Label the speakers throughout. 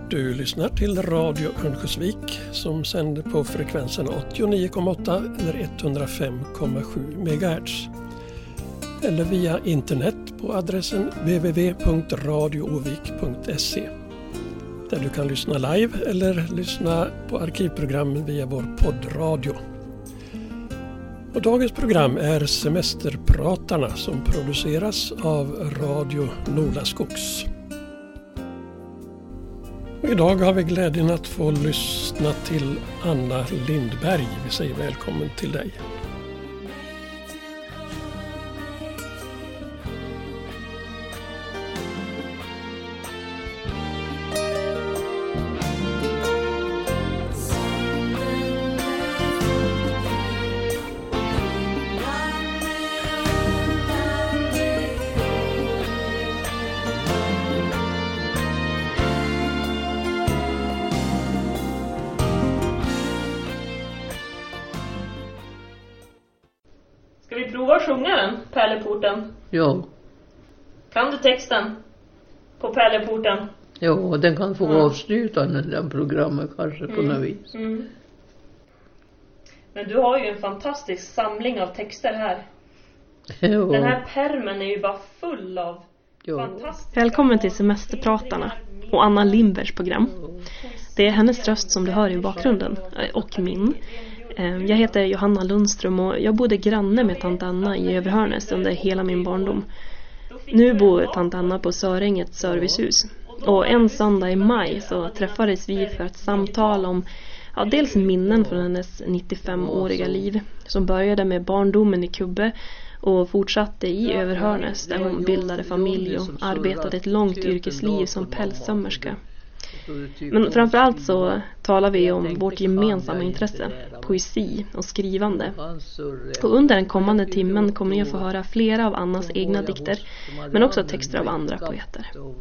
Speaker 1: Du lyssnar till Radio Örnsköldsvik som sänder på frekvensen 89,8 eller 105,7 MHz. Eller via internet på adressen www.radioovik.se där du kan lyssna live eller lyssna på arkivprogrammen via vår poddradio. Och dagens program är Semesterpratarna som produceras av Radio Nolaskogs. Och idag har vi glädjen att få lyssna till Anna Lindberg. Vi säger välkommen till dig.
Speaker 2: Sjunga den, Pärleporten?
Speaker 3: Ja.
Speaker 2: Kan du texten på Pärleporten?
Speaker 3: Ja, den kan få avsluta den programmet kanske på något vis.
Speaker 2: Mm. Men du har ju en fantastisk samling av texter här.
Speaker 3: Ja.
Speaker 2: Den här pärmen är ju bara full av fantastiska...
Speaker 4: Välkommen till Semesterpratarna och Anna Lindbergs program. Det är hennes röst som du hör i bakgrunden, och min. Jag heter Johanna Lundström och jag bodde granne med tant Anna i Överhörnäs under hela min barndom. Nu bor tant Anna på Söringet servicehus. Och en söndag i maj så träffades vi för att samtala om dels minnen från hennes 95-åriga liv som började med barndomen i Kubbe och fortsatte i Överhörnäs där hon bildade familj och arbetade ett långt yrkesliv som pälssömmerska. Men framförallt så talar vi om vårt gemensamma intresse, poesi och skrivande. Och under den kommande timmen kommer ni att få höra flera av Annas egna dikter, men också texter av andra poeter.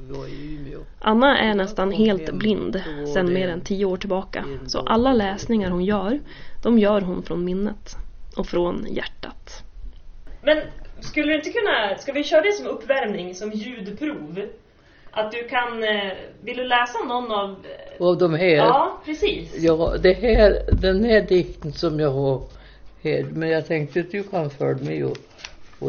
Speaker 4: Anna är nästan helt blind sedan mer än 10 år tillbaka, så alla läsningar hon gör, de gör hon från minnet och från hjärtat.
Speaker 2: Men skulle du inte kunna, ska vi köra det som uppvärmning, som ljudprov? Att du kan, vill du läsa någon av
Speaker 3: de här?
Speaker 2: Ja, precis.
Speaker 3: Ja, den här dikten som jag har här, men jag tänkte att du kan följa med och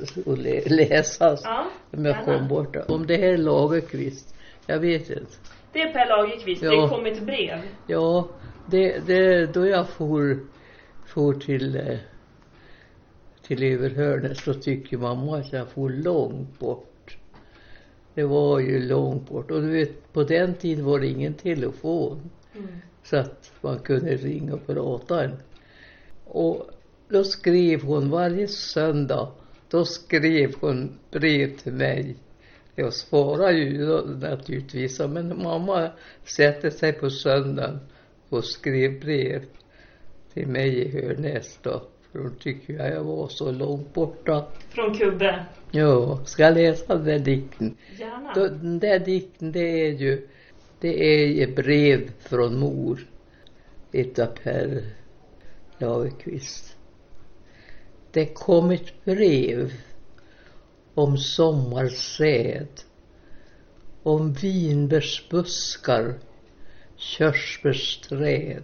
Speaker 3: läsa om jag kom bort. Om det här är Lagerkvist, jag vet inte.
Speaker 2: Det är Per Lagerkvist, det kom ett brev.
Speaker 3: Ja, då jag for till Överhörnäs så tycker mamma att jag får långt bort. Det var ju långt bort. Och du vet, på den tiden var det ingen telefon. Så att man kunde ringa och prata. Och då skrev hon varje söndag. Då skrev hon brev till mig. Jag svarade ju naturligtvis. Men mamma satte sig på söndagen och skrev brev till mig i Hörnäs då. För hon tycker jag var så långt borta.
Speaker 2: Från Kubbe.
Speaker 3: Ja, ska jag läsa den där dikten?
Speaker 2: Gärna.
Speaker 3: Den där dikten, det är brev från mor. Utav Per Lagerkvist. Det kom ett brev om sommarsäd, om vinbärsbuskar, körsbärsträd.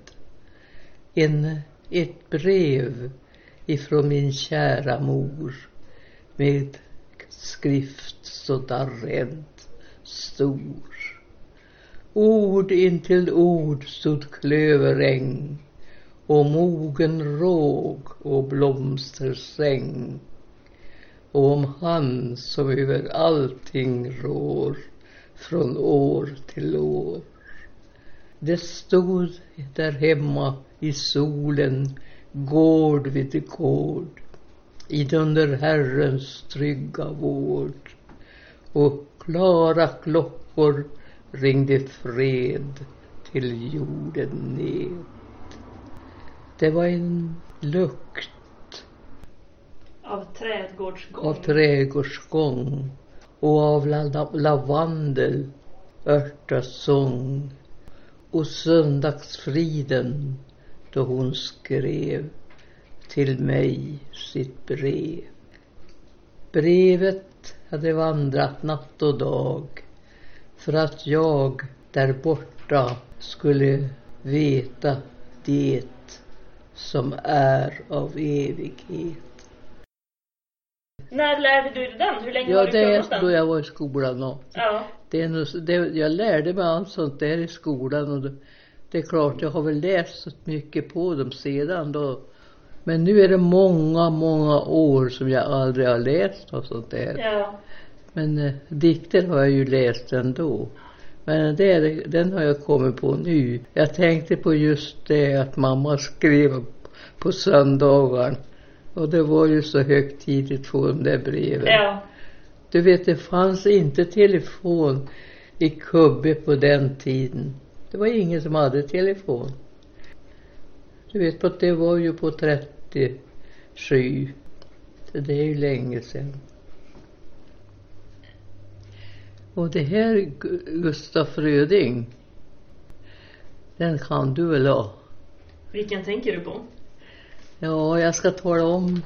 Speaker 3: Ett brev ifrån min kära mor med skrift så darrent stor. Ord intill ord stod klöveräng och mogen råg och blomstersäng. Och om han som över allting rår från år till år. Det stod där hemma i solen, gård vid gård, idunder Herrens trygga vård. Och klara klockor ringde fred till jorden ned. Det var en lukt
Speaker 2: av
Speaker 3: trädgårdsgång och av lavandel, örtasång och söndagsfriden då hon skrev till mig sitt brev. Brevet hade vandrat natt och dag för att jag där borta hjärta skulle veta det som är av evighet.
Speaker 2: När lärde du dig den? Hur länge var du
Speaker 3: det
Speaker 2: den?
Speaker 3: då jag var i skolan. Och
Speaker 2: Ja.
Speaker 3: Jag lärde mig allt sånt där i skolan. Och det är klart, jag har väl läst så mycket på dem sedan då. Men nu är det många, många år som jag aldrig har läst och sånt där.
Speaker 2: Ja.
Speaker 3: Men dikter har jag ju läst ändå. Men den har jag kommit på nu. Jag tänkte på just det att mamma skrev på söndagar. Och det var ju så högtidligt för de där breven.
Speaker 2: Ja.
Speaker 3: Du vet, det fanns inte telefon i Kubbe på den tiden. Det var ingen som hade telefon. Du vet, att det var ju på 37. Det är ju länge sedan. Och det här Gustaf Fröding, den kan du väl ha?
Speaker 2: Vilken tänker du på?
Speaker 3: Ja, jag ska tala om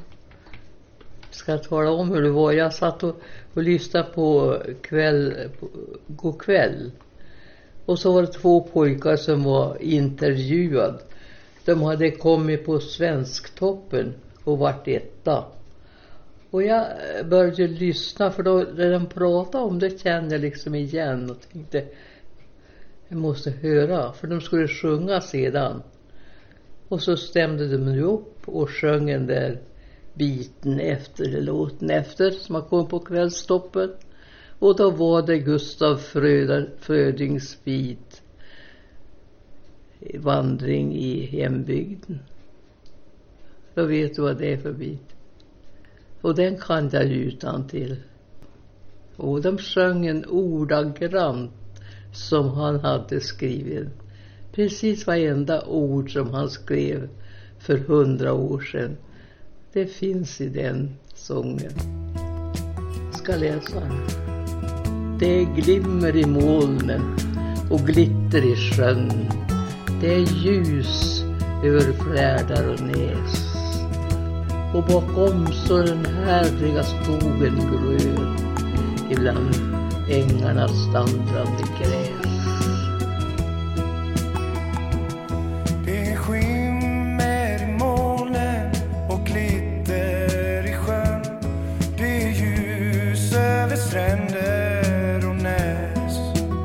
Speaker 3: hur det var. Jag satt och lyssnade på God kväll. Och så var det 2 pojkar som var intervjuade. De hade kommit på Svensktoppen och varit etta. Och jag började lyssna, för då när de pratade om det kände jag liksom igen och tänkte jag måste höra, för de skulle sjunga sedan. Och så stämde de nu upp och sjöng den där biten efter, eller låten efter, som har kommit på Kvällstoppen. Och då var det Gustaf Frödings bit, Vandring i hembygden. Då vet du vad det är för bit. Och den kan jag utan till. Och de sjöng en ordagrant som han hade skrivit. Precis varenda ord som han skrev för 100 år sedan. Det finns i den sången. Ska läsa. Det glimmer i molnen och glitter i sjön. Det är ljus över flärdar och näs. Och bakom så den härliga skogen grön ibland ängarnas standrande gräs.
Speaker 5: Det skimmer i molnen och glitter i sjön. Det är ljus över stränder och näs.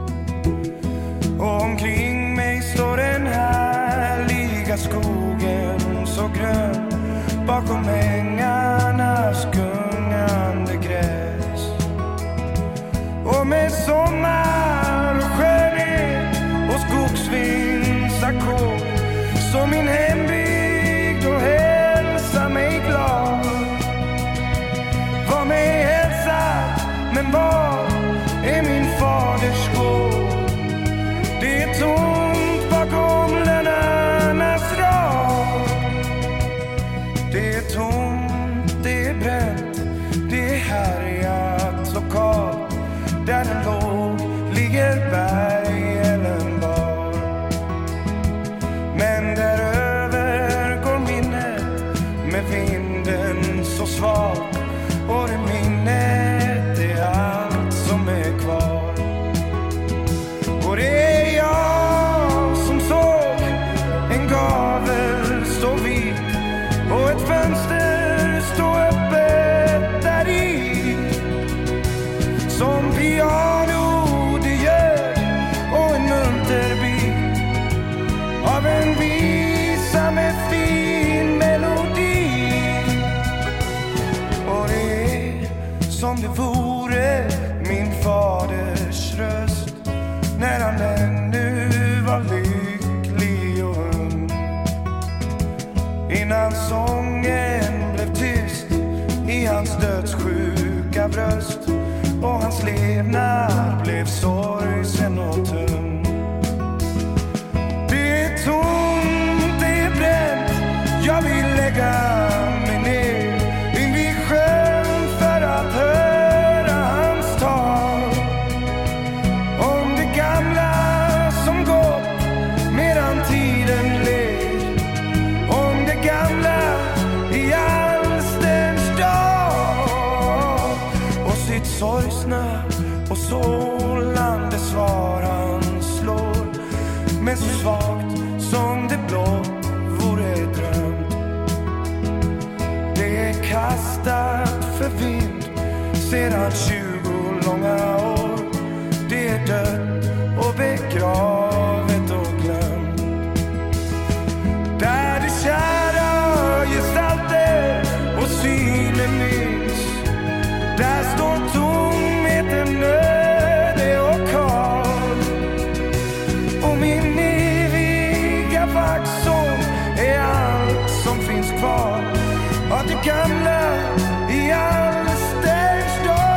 Speaker 5: Och omkring mig står den härliga skogen så grön. Bakom ängarnas gungande gräs. Och med sommar och skönhet och skogsvindsackord så min hembygd och hälsa mig glad. Var mig hälsad, men var är min faders gård? Det är tomt bakom lönnarnas rad. Det är tomt, det är bränt, det är härjat och kallt. Där den låg ligger bergen var. Men däröver går minnet med vinden så svag. Och det minnet är allt som är kvar. Och det är jag som såg en gavel stå vid och ett fönster stå öppet där i. Som piano det gör och en munterbit av en visa med fin melodi. Och det är som det vore min faders röst när han ännu var lycklig och ung. Innan sången blev tyst i hans dödssjuka bröst och hans levnad blev sorgsen och tung. Det är tomt, det är bränt, jag vill lägga mig ner in vid sjön för att höra hans tal. Om det gamla som gått medan tiden led. Om det gamla i allstens dag. Och sitt sorgsna och sålande svar han slår men så svagt som det blå vore drömt. Det är kastat för vind sedan 20 långa år. Det är dött och begravet och glömt. Där det kära gestalter och synen nyss, där står tomheten öde och kall. Och min eviga vaxång är allt som finns kvar av det gamla i Alsters dal.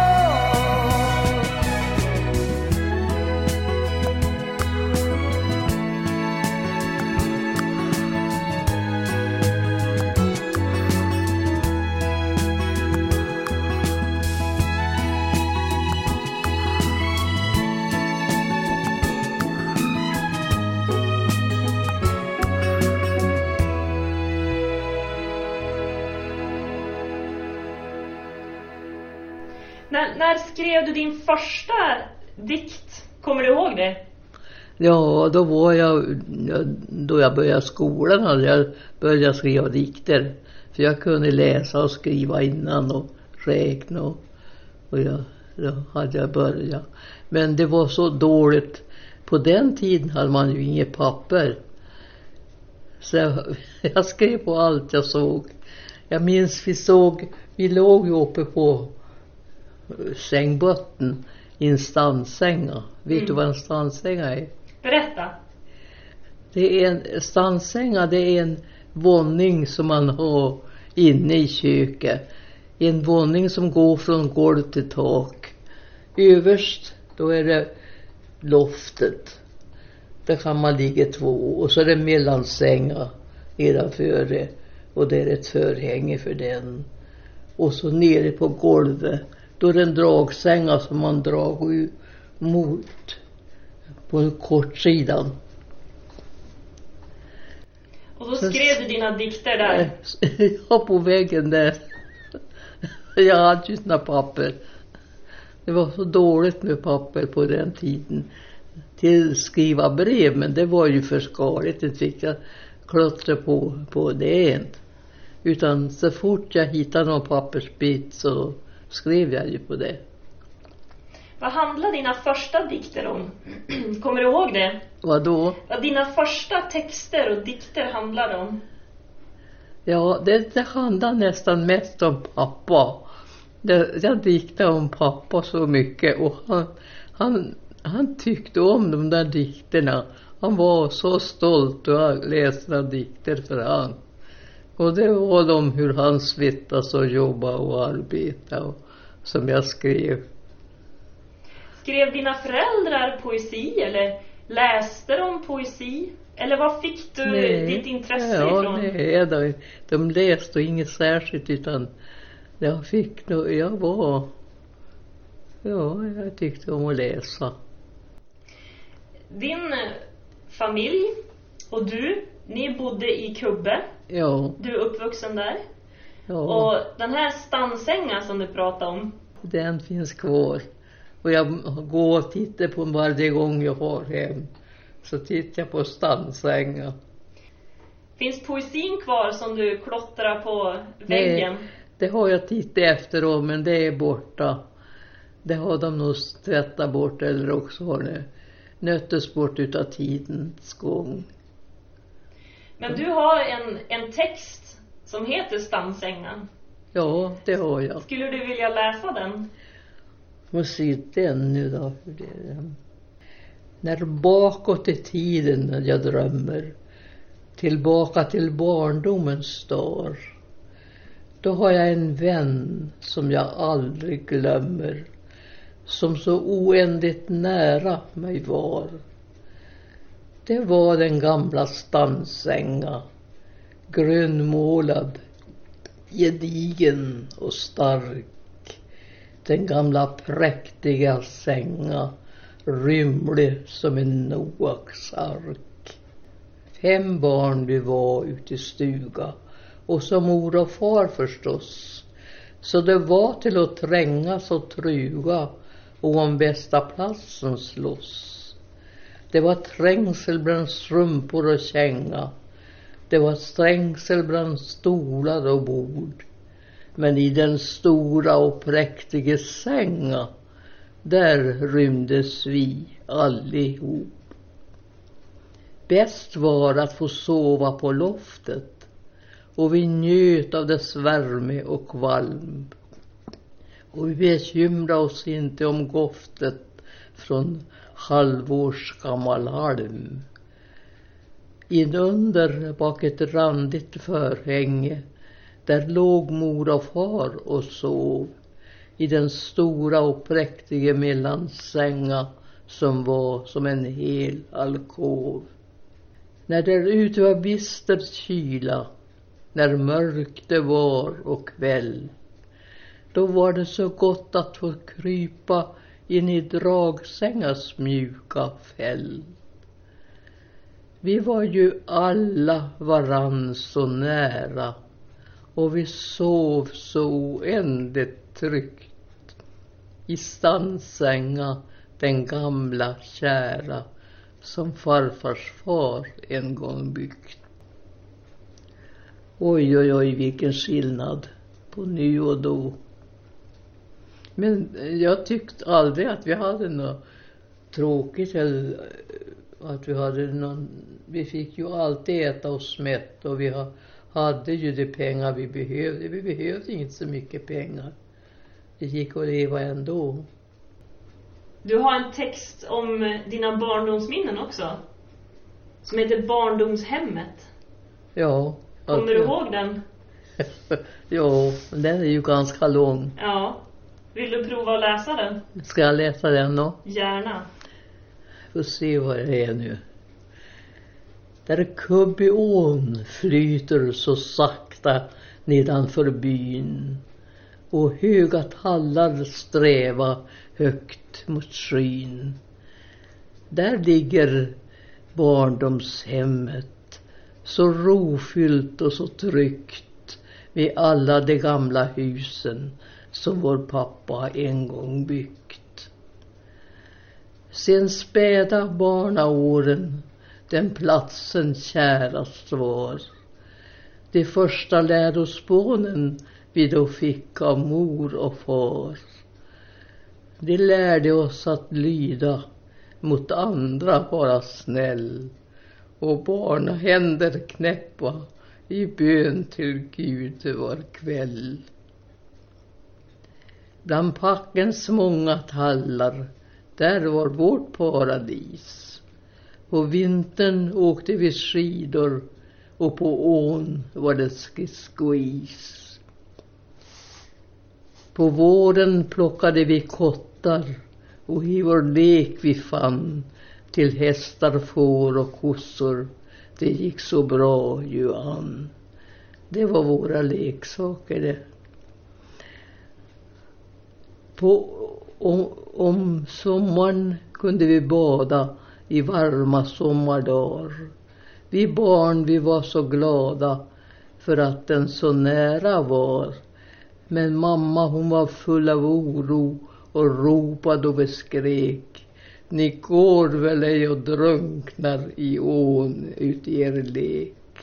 Speaker 2: När skrev du din första dikt? Kommer du ihåg det?
Speaker 3: Ja, då jag började skolan hade jag börjat skriva dikter. För jag kunde läsa och skriva innan och räkna och då hade jag börjat. Men det var så dåligt. På den tiden hade man ju inget papper. Så jag skrev på allt jag såg. Jag minns vi låg ju uppe på sängbotten i en standsänga. Vet du vad en standsänga är?
Speaker 2: Berätta.
Speaker 3: Det är en standsänga, det är en våning som man har inne i köket. En våning som går från golv till tak. Överst då är det loftet. Där kan man ligga 2 och så är det mellansänga nedanför det. Och det är ett förhänge för den. Och så nere på golvet då är det en dragsänga som man drar mot på kortsidan.
Speaker 2: Och då skrev du dina dikter där?
Speaker 3: Ja, på väggen där. Jag hade ju såna papper. Det var så dåligt med papper på den tiden. Till skriva brev, men det var ju för skaligt. Det fick jag klottra på det inte. Utan så fort jag hittade någon pappersbit så skrev jag ju på det.
Speaker 2: Vad handlar dina första dikter om? Kommer du ihåg det?
Speaker 3: Vad då?
Speaker 2: Vad dina första texter och dikter handlar om?
Speaker 3: Ja, det handlar nästan mest om pappa. Jag diktade om pappa så mycket och han tyckte om de där dikterna. Han var så stolt och jag läste dikter för han. Och det var de hur han svettas och jobbade och arbetade och, som jag skrev.
Speaker 2: Skrev dina föräldrar poesi eller läste de poesi? Eller var fick du ditt intresse ifrån?
Speaker 3: Nej, de läste inget särskilt utan jag tyckte om att läsa.
Speaker 2: Din familj och ni bodde i Kubbe.
Speaker 3: Ja.
Speaker 2: Du är uppvuxen där.
Speaker 3: Ja.
Speaker 2: Och den här standsängan som du pratade om.
Speaker 3: Den finns kvar. Och jag går och tittar på varje gång jag har hem. Så tittar jag på standsängar.
Speaker 2: Finns poesin kvar som du klottrar på väggen?
Speaker 3: Nej, det har jag tittat efter då, men det är borta. Det har de nog tvättat bort eller också har det nöttes bort utav tidens gång. Men
Speaker 2: du har en text som heter Standsängan.
Speaker 3: Ja, det har jag.
Speaker 2: Skulle du vilja läsa den?
Speaker 3: Vad ser den nu då? Hur det är. När bakåt i tiden jag drömmer, tillbaka till barndomens dag, då har jag en vän som jag aldrig glömmer, som så oändligt nära mig var. Det var den gamla standsänga, grönmålad, gedigen och stark. Den gamla präktiga sänga, rymlig som en Noaks ark. 5 barn vi var ute i stuga, och som mor och far förstås. Så det var till att trängas och truga och om bästa platsen slåss. Det var trängsel bland strumpor och känga. Det var trängsel bland stolar och bord. Men i den stora och präktiga sänga, där rymdes vi allihop. Bäst var att få sova på loftet, och vi njöt av dess värme och kvalm. Och vi bekymrade oss inte om goftet från halvårsgammal halm. Inunder bak ett randigt förhänge, där låg mor och far och sov i den stora och präktiga mellansänga som var som en hel alkov. När där ute var bister kyla, när mörkt det var och kväll, då var det så gott att få krypa in i dragsängars mjuka fäll. Vi var ju alla varann så nära, och vi sov så oändligt tryggt i stannsänga, den gamla kära som farfars far en gång byggt. Oj, oj, oj, vilken skillnad på nu och då. Men jag tyckte aldrig att vi hade något tråkigt eller att vi hade någon. Vi fick ju alltid äta oss mätt, och vi hade ju de pengar vi behövde. Vi behövde inte så mycket pengar. Det gick att leva ändå.
Speaker 2: Du har en text om dina barndomsminnen också, som heter Barndomshemmet.
Speaker 3: Ja.
Speaker 2: Kommer du ihåg den?
Speaker 3: Ja, den är ju ganska lång.
Speaker 2: Ja. Vill du prova att läsa den?
Speaker 3: Ska jag läsa den då?
Speaker 2: Gärna.
Speaker 3: Får se vad det är nu. Där Kubbeån flyter så sakta nedanför byn, och höga tallar sträva högt mot skyn. Där ligger barndomshemmet, så rofyllt och så tryggt, med alla de gamla husen som vår pappa en gång byggt. Sen späda barnaåren den platsen kärast var. De första lärospånen vi då fick av mor och far. De lärde oss att lyda, mot andra vara snäll, och barnahänder knäppa i bön till Gud var kväll. Bland packens många tallar, där var vårt paradis. På vintern åkte vi skidor, och på ån var det skridskois. På våren plockade vi kottar, och i vår lek vi fann till hästar, får och kossor. Det gick så bra ju an. Det var våra leksaker det. Om sommaren kunde vi bada i varma sommardagar. Vi barn, vi var så glada för att den så nära var. Men mamma, hon var full av oro och ropade och beskrek: ni går väl ej och drunknar i ån ut i er lek.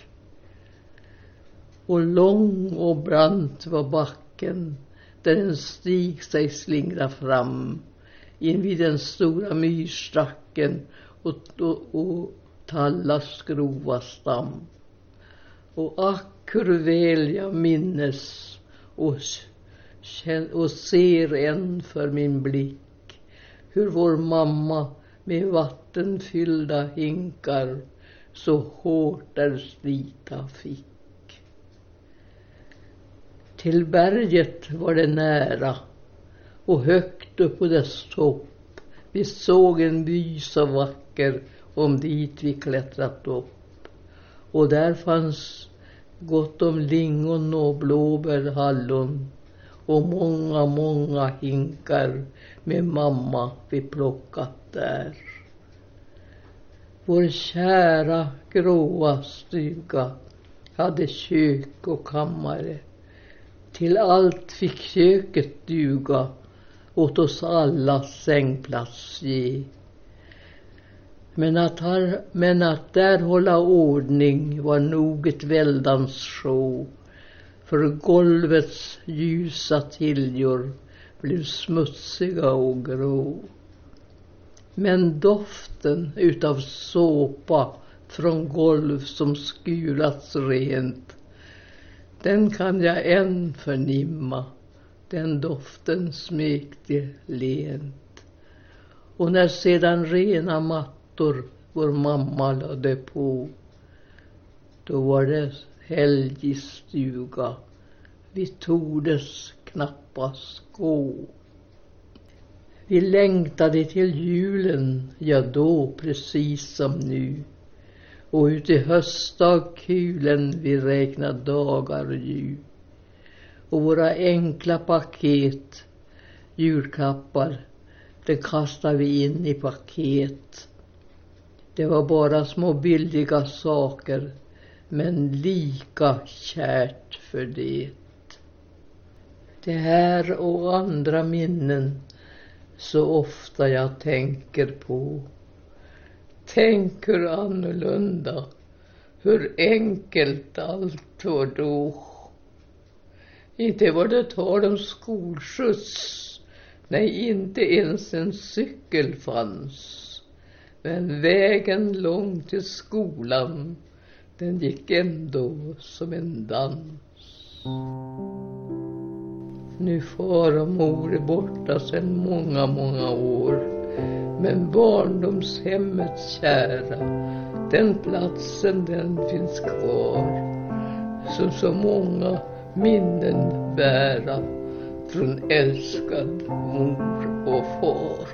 Speaker 3: Och lång och brant var backen, där en stig sig slingra fram invid den stora myrstacken och tallas grova stam. Och ack hur väl jag minnes och ser än för min blick hur vår mamma med vattenfyllda hinkar så hårt där slita fick. Till berget var det nära, och högt upp på dess topp vi såg en by så vacker om dit vi klättrat upp. Och där fanns gott om lingon och blåbär, hallon och många, många hinkar med mamma vi plockat där. Vår kära gråa stuga hade kök och kammare. Till allt fick köket duga, åt oss alla sängplats ge. Men att där hålla ordning var nog ett väldans sjå, för golvets ljusa tiljor blev smutsiga och grå. Men doften utav såpa från golv som skurats rent, den kan jag än förnimma, den doften smekte lent. Och när sedan rena mattor vår mamma lade på, då var det helg i stuga, vi tordes knappast gå. Vi längtade till julen, ja då precis som nu, och ut i höstdagkulen vi räknade dagar ju. Och våra enkla paket, julklappar, det kastade vi in i paket. Det var bara små billiga saker, men lika kärt för det. Det här och andra minnen så ofta jag tänker på. Tänk hur annorlunda, hur enkelt allt var då. Inte var det tal om skolskjuts, nej inte ens en cykel fanns. Men vägen långt till skolan, den gick ändå som en dans. Nu far och mor är borta sedan många, många år. Men barndomshemmets kära, den platsen den finns kvar. Som så många minnen bära från älskad mor och far.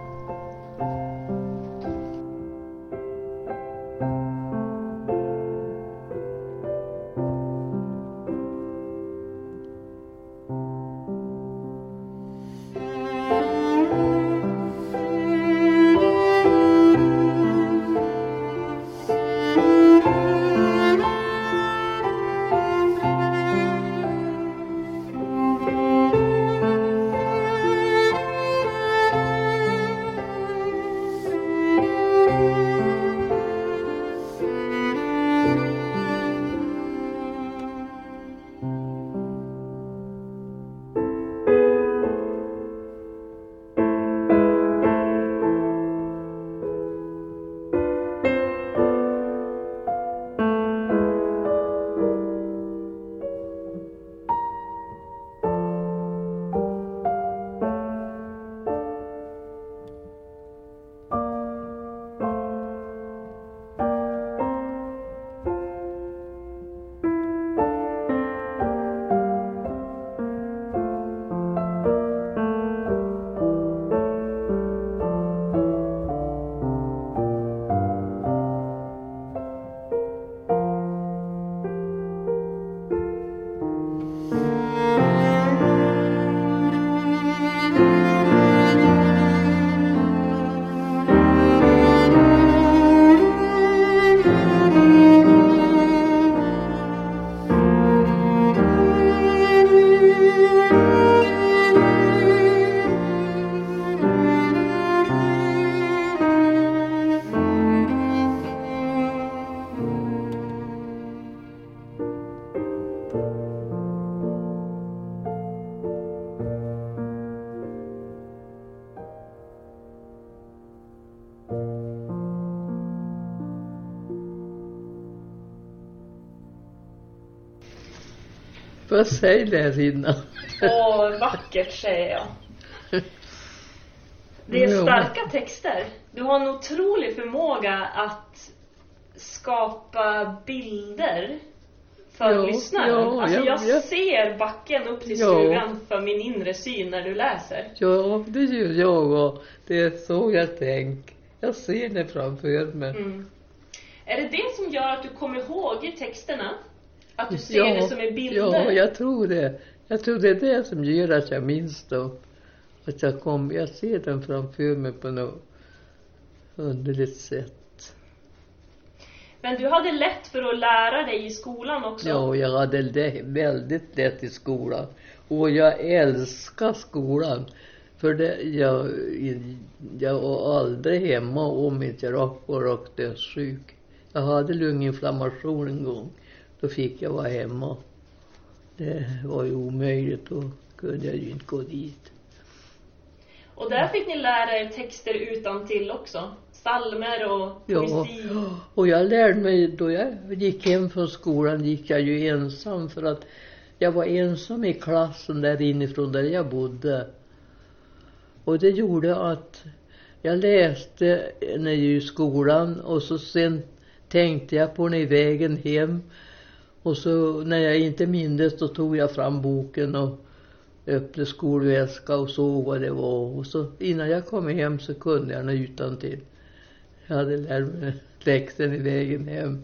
Speaker 3: Vad säger Lärinna?
Speaker 2: Åh, vackert säger jag. Det är starka texter. Du har en otrolig förmåga att skapa bilder för lyssnaren. Alltså jag ser backen upp till stugan för min inre syn när du läser.
Speaker 3: Ja, det gör jag och det är så jag tänker. Jag ser det framför mig. Mm.
Speaker 2: Är det det som gör att du kommer ihåg texterna? Att du ser det som är bilder?
Speaker 3: Ja, jag tror det. Jag tror det är det som gör att jag minns dem. Att jag ser den framför mig på något underligt sätt.
Speaker 2: Men du hade lätt för att lära dig i skolan också?
Speaker 3: Ja, jag hade väldigt lätt i skolan. Och jag älskar skolan. För jag var aldrig hemma om inte jag var dödssjuk. Jag hade lunginflammation en gång. Då fick jag vara hemma. Det var ju omöjligt, då kunde jag ju inte gå dit.
Speaker 2: Och där fick ni lära er texter utantill också? Psalmer och poesi?
Speaker 3: Ja, och jag lärde mig, då jag gick hem från skolan gick jag ju ensam för att jag var ensam i klassen där inifrån där jag bodde. Och det gjorde att jag läste när jag i skolan och så sen tänkte jag på den i vägen hem. Och så när jag inte mindes då tog jag fram boken och öppnade skolväska och såg vad det var. Och så innan jag kom hem så kunde jag den utantill. Jag hade lärt mig texten i vägen hem.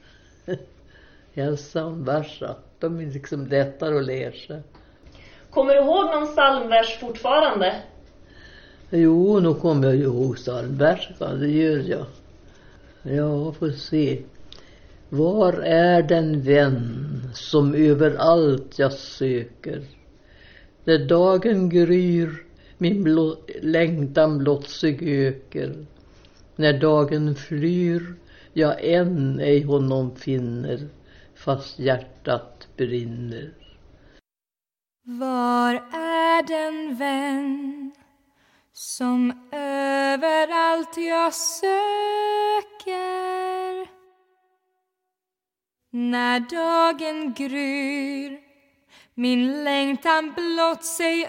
Speaker 3: Jag psalmversa. De är liksom lättare att läsa.
Speaker 2: Kommer du ihåg någon psalmvers fortfarande?
Speaker 3: Jo, nu kommer jag ihåg psalmversa. Det gör jag. Ja, får se. Var är den vän som överallt jag söker? När dagen gryr min längtan blott sig öker. När dagen flyr jag än ej honom finner, fast hjärtat brinner.
Speaker 6: Var är den vän som överallt jag söker? När dagen gryr min längtan blott sig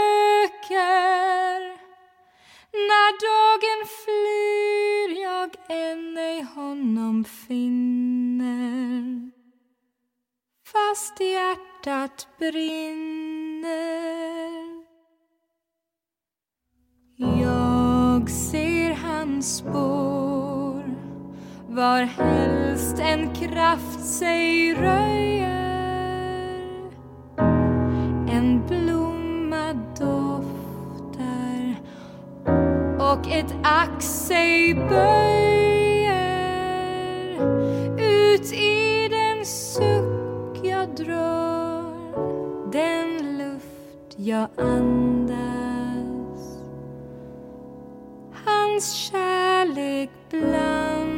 Speaker 6: öker. När dagen flyr jag än ej honom finner, fast hjärtat brinner. Jag ser hans spår var helst en kraft sig röjer. En blomma doftar och ett ax sig böjer. Ut i den suck jag drar, den luft jag andas, hans kärlek blandas.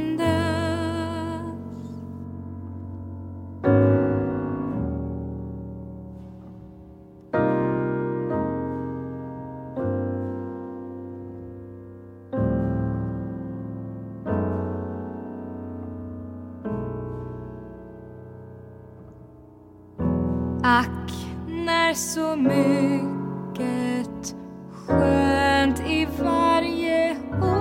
Speaker 6: Ack, när så mycket skönt i varje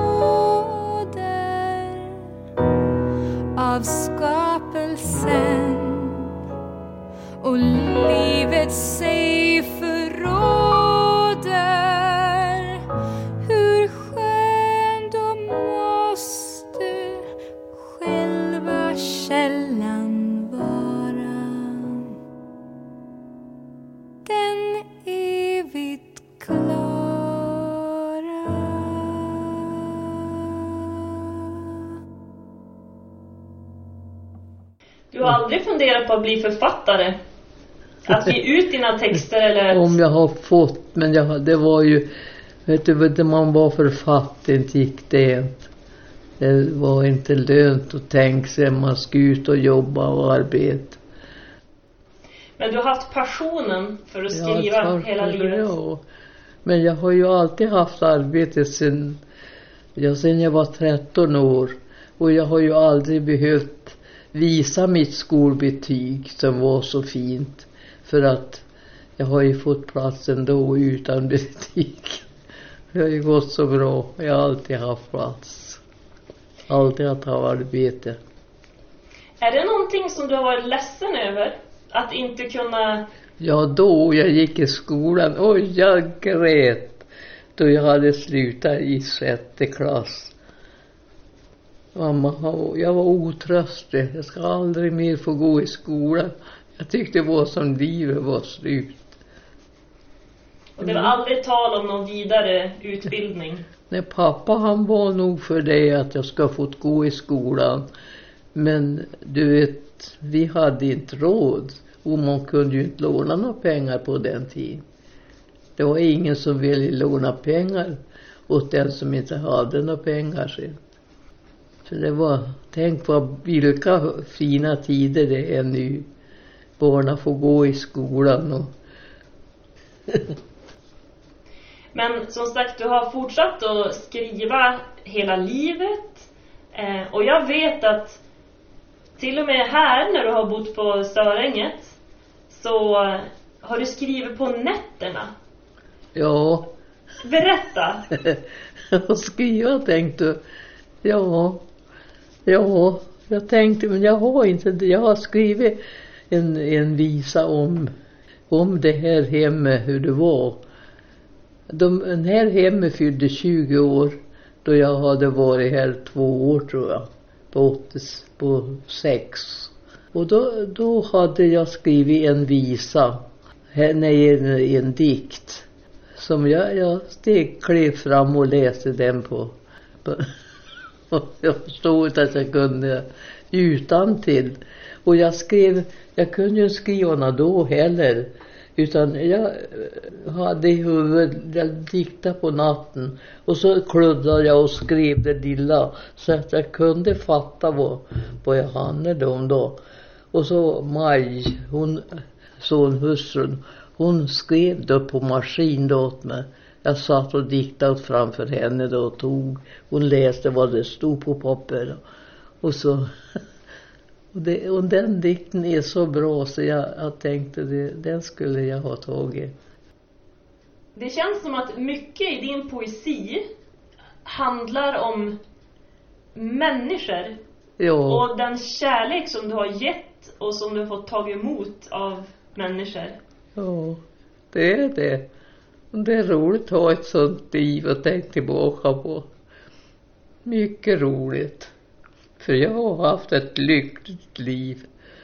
Speaker 6: åder av skapelsen och livet sig förråder. Hur skön då måste själva källan vara, den evigt klara.
Speaker 2: Du har aldrig funderat på att bli författare? Att ge ut dina texter eller?
Speaker 3: Om jag har fått, men det var ju, vet du, man var för fattig, inte gick det. Det var inte lönt att tänka sig man ska ut och jobba och arbeta.
Speaker 2: Men du har haft passionen för att skriva hela livet.
Speaker 3: Ja. Men jag har ju alltid haft arbete sen jag var 13 år. Och jag har ju aldrig behövt visa mitt skolbetyg som var så fint. För att jag har ju fått plats ändå utan betyg. Det har ju gått så bra. Jag har alltid haft plats. Alltid att ha arbete.
Speaker 2: Är det någonting som du har varit ledsen över? Att inte kunna...
Speaker 3: Ja, då jag gick i skolan. Oj, jag grät. Då jag hade slutat i 6:e klass. Mamma, jag var otröstig. Jag ska aldrig mer få gå i skolan. Jag tyckte det var som livet var slut.
Speaker 2: Och det var aldrig tal om någon vidare utbildning?
Speaker 3: Nej, pappa han var nog för det att jag ska få gå i skolan. Men du vet, vi hade inte råd. Och man kunde ju inte låna några pengar på den tiden. Det var ingen som ville låna pengar åt den som inte hade några pengar sen. Så det var, tänk på vilka fina tider det är nu. Barnen får gå i skolan och...
Speaker 2: Men som sagt, du har fortsatt att skriva hela livet. Och jag vet att till och med här när du har bott på Störänget så har du skrivit på nätterna.
Speaker 3: Ja.
Speaker 2: Berätta.
Speaker 3: Och skriva tänkte ja, jag tänkte, men jag har inte, jag har skrivit en visa om det här hemmet, hur det var. Den här hemmet fyllde 20 år då jag hade varit här 2 år tror jag, på 6. Och då hade jag skrivit en visa, en dikt som jag klev fram och läste den på jag förstod att jag kunde utantill. Och jag kunde ju skriva då heller. Utan jag hade i huvudet, jag diktade på natten. Och så kluddade jag och skrev det lilla. Så att jag kunde fatta vad jag handlade om då. Och så Maj, sonhustrun, hon skrev då på maskin då åt mig. Jag satt och diktade framför henne då och hon läste vad det stod på papper. Och så... Och den dikten är så bra så jag tänkte den skulle jag ha tagit.
Speaker 2: Det känns som att mycket i din poesi handlar om människor. Ja. Och den kärlek som du har gett och som du har fått ta emot av människor.
Speaker 3: Ja, det är det. Det är roligt att ha ett sånt liv och tänka tillbaka på. Mycket roligt. För jag har haft ett lyckligt liv.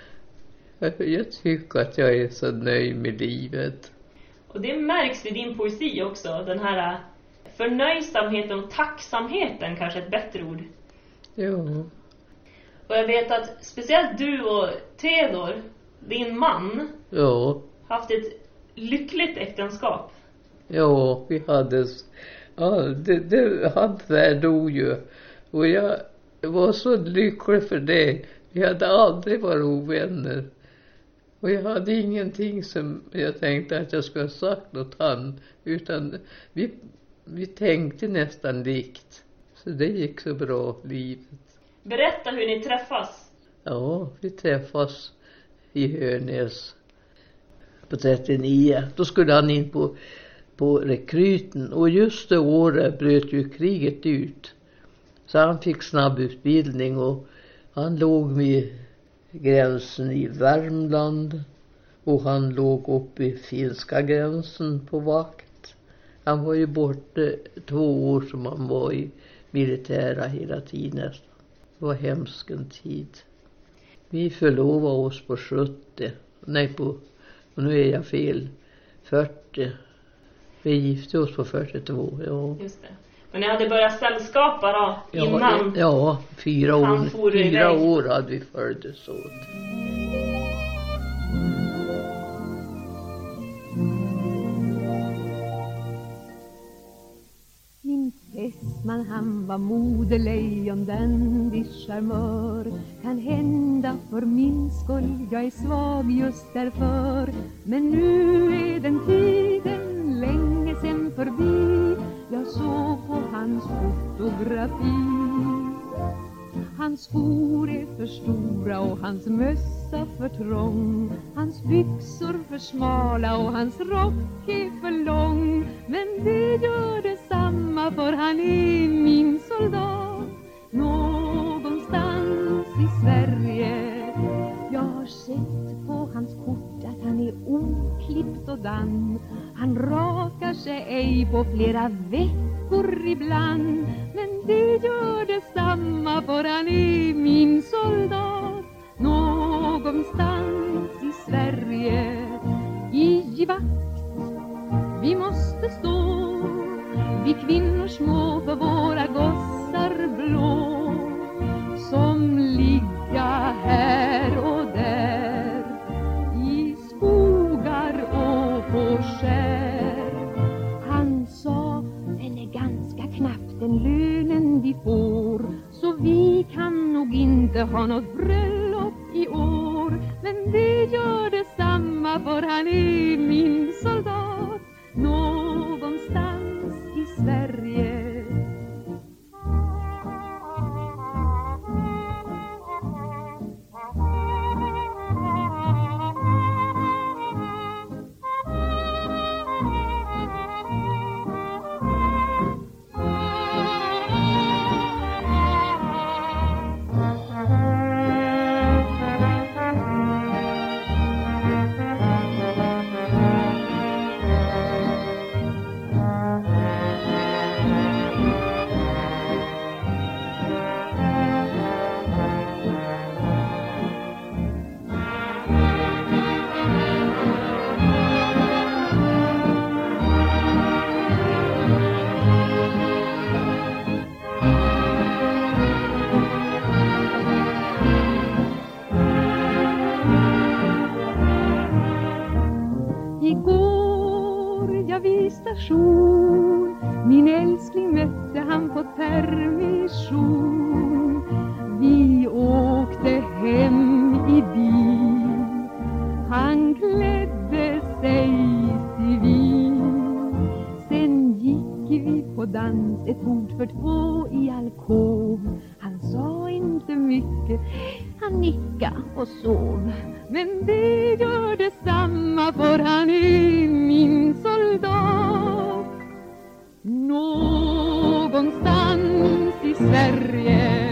Speaker 3: Jag tycker att jag är så nöjd med livet.
Speaker 2: Och det märks i din poesi också. Den här förnöjsamheten och tacksamheten, kanske ett bättre ord.
Speaker 3: Ja.
Speaker 2: Och jag vet att speciellt du och Theodor, din man, haft ett lyckligt äktenskap.
Speaker 3: Ja, vi hade... Ja, han dog ju. Och jag var så lycklig för det. Vi hade aldrig varit ovänner. Och jag hade ingenting som jag tänkte att jag skulle ha sagt åt han. Utan vi tänkte nästan likt. Så det gick så bra, livet.
Speaker 2: Berätta hur ni träffas.
Speaker 3: Ja, vi träffas i Hörnäs på 39. Då skulle han in på rekryten. Och just det året bröt ju kriget ut. Så han fick snabb utbildning och han låg vid gränsen i Värmland. Och han låg uppe i finska gränsen på vakt. Han var ju borta 2 år som han var i militära hela tiden. Det var hemskt en tid. Vi förlovade oss på 70. Nej, nu är jag fel. 40. Vi gifte oss på 42, ja. Just det.
Speaker 2: Men ni hade börjat sällskapa då, innan?
Speaker 3: Ja, 4 år. 4 år hade vi följdes åt.
Speaker 6: Min fästman, han var modelejon, dandig charmör. Kan hända för min skull, jag är svag just därför. Men nu är den tiden länge sen förbi. Jag såg på hans fotografi. Hans skor är för stora och hans mössa för trång. Hans byxor för smala och hans rock är för lång. Men det gör detsamma, för han är min soldat. Någonstans i Sverige. Jag har sett på hans kort att han är oklippt och damm. Han rakar sig ej på flera veckor ibland. Men det gör detsamma, för han är min soldat. Någonstans i Sverige. I vakt vi måste stå, vi kvinnor små för våra gossar blå, som ligga här och där i skogar och på skär. knappt den lönen de får. Så vi kan nog inte ha något bröllop i år. Men det gör detsamma, för han är min soldat någonstans i Sverige. Min älskling mötte han på permission. Vi åkte hem i bil. Han klädde sig civil. Sen gick vi på dans, ett bord för 2 i alkov. Han sa inte mycket, han nickade och sov. Men det gör detsamma, för han är min soldat någonstans i Sverige.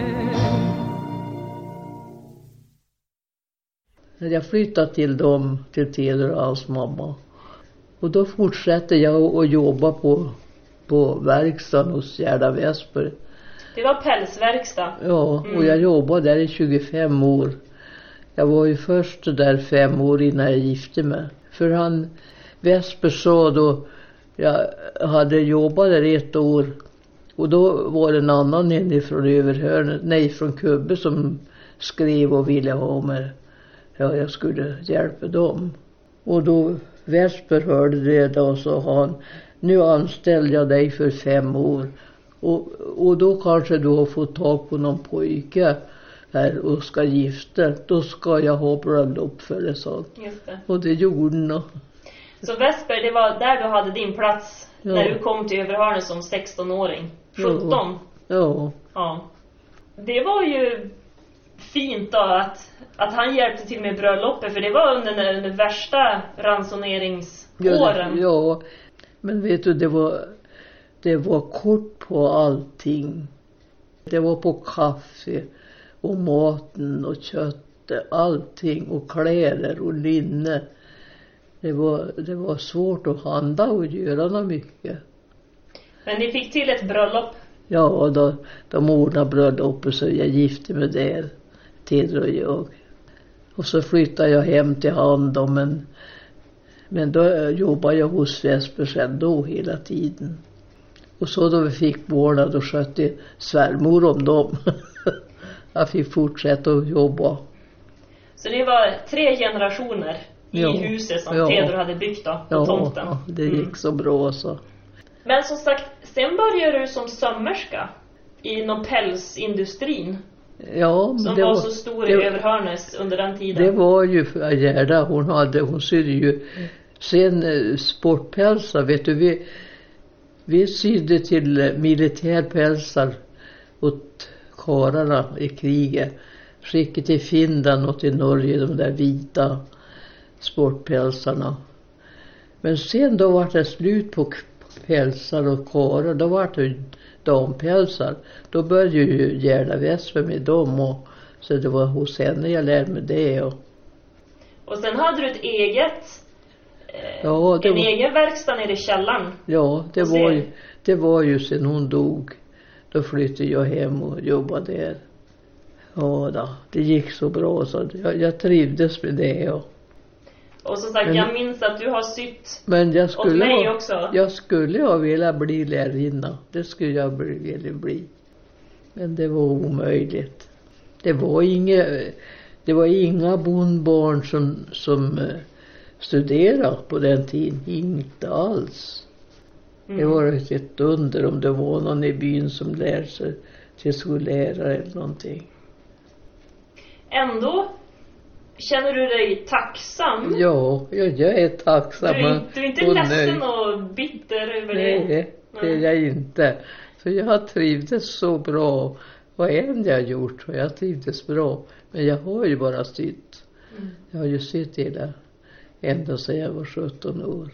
Speaker 3: Jag flyttade till dem, till Theodor och hans mamma. Och då fortsatte jag att jobba på verkstaden hos Gerda Vesper.
Speaker 2: Det var pälsverkstad?
Speaker 3: Ja, och jag jobbade där i 25 år. Jag var ju först där 5 år innan jag gifte mig. För han, Vesper sa då, jag hade jobbat där 1 år. Och då var det en annan från Överhörnet, från Kubbe som skrev och ville ha mig. Ja, jag skulle hjälpa dem. Och då Vesper hörde det då, så han, nu anställde jag dig för 5 år. Och då kanske du har fått tag på någon pojke här och ska gifta. Då ska jag ha bröllop för det, så.
Speaker 2: Just det.
Speaker 3: Och det gjorde nog.
Speaker 2: Så Vesper, det var där du hade din plats när du kom till Överhörnet som 16-åring. 17.
Speaker 3: Ja.
Speaker 2: Det var ju fint då att han hjälpte till med bröllopet, för det var under den värsta ransoneringsåren.
Speaker 3: Ja, men vet du, det var kort på allting. Det var på kaffe och maten och kött, allting, och kläder och linne. Det var svårt att handla och göra något mycket.
Speaker 2: Men ni fick till ett bröllop?
Speaker 3: Ja, de ordnade bröllopet, så jag gifte mig där, Theodor och jag. Och så flyttade jag hem till han då, men då jobbade jag hos Vesper sen då hela tiden. Och så då vi fick barnen, då skötte svärmor om dem. Jag fick fortsätta att jobba.
Speaker 2: Så det var 3 generationer i huset som Theodor hade byggt då, på tomten?
Speaker 3: Ja, det gick så bra så.
Speaker 2: Men som sagt, sen började du som sömmerska inom pälsindustrin.
Speaker 3: Ja,
Speaker 2: som var så stor i Överhörnes under den tiden.
Speaker 3: Det var ju Gerda, hon sydde ju sen sportpälsar, vet du, vi sydde till militärpälsar åt karlarna i kriget. Skickade till Finland och till Norge, de där vita sportpälsarna. Men sen då var det slut på pälsar och karar, då var det dampälsar. Då började ju Gerda Vesper med dem, och så det var hos henne jag lärde mig det.
Speaker 2: Och sen hade du ett eget egen verkstad nere i källaren.
Speaker 3: Ja, det var ju sen hon dog. Då flyttade jag hem och jobbade där. Ja då, det gick så bra, så jag trivdes med det.
Speaker 2: Och som sagt, jag minns att du har sytt
Speaker 3: åt
Speaker 2: mig också.
Speaker 3: Jag skulle ha velat bli lärarinna. Det skulle jag vilja bli. Men det var omöjligt. Det var inga bondbarn som studerade på den tiden. Inte alls. Det var ett under om det var någon i byn som lär sig till skollärare eller någonting.
Speaker 2: Ändå känner du dig tacksam?
Speaker 3: Ja, jag är tacksam.
Speaker 2: Du är inte ledsen och bitter över det?
Speaker 3: Nej, det är jag inte. För jag har trivdes så bra. Vad än jag har gjort har jag trivdes bra. Men jag har ju bara sytt. Jag har ju sytt ända sedan jag var 17 år.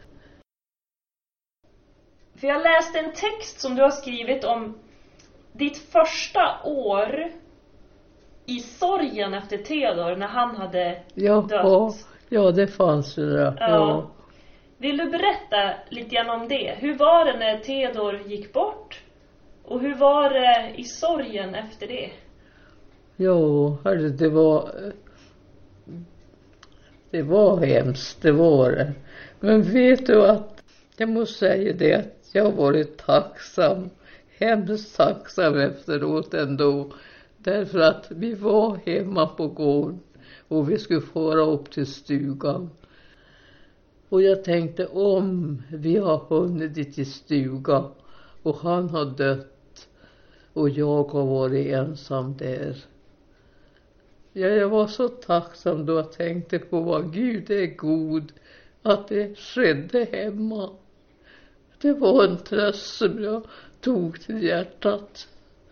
Speaker 2: För jag läste en text som du har skrivit om ditt första år i sorgen efter Theodor när han hade dött.
Speaker 3: Ja, det fanns ju där. Ja.
Speaker 2: Vill du berätta lite grann om det? Hur var det när Theodor gick bort? Och hur var det i sorgen efter det?
Speaker 3: Jo, det var hemskt, det var det. Men vet du att jag måste säga det att jag har varit tacksam, hemskt tacksam efteråt ändå. Därför att vi var hemma på gården och vi skulle fara upp till stugan. Och jag tänkte om vi har hunnit dit till stugan och han har dött och jag har varit ensam där. Ja, jag var så tacksam då jag tänkte på vad Gud är god att det skedde hemma. Det var en tröst som jag tog till hjärtat.